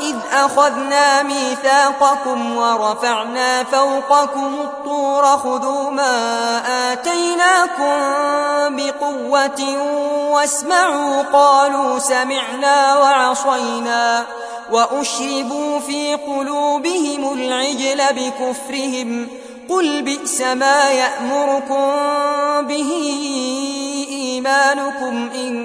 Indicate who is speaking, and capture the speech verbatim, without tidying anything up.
Speaker 1: وإذ أخذنا ميثاقكم ورفعنا فوقكم الطور خذوا ما آتيناكم بقوة واسمعوا قالوا سمعنا وعصينا وأشربوا في قلوبهم العجل بكفرهم قل بئس ما يأمركم به إيمانكم إن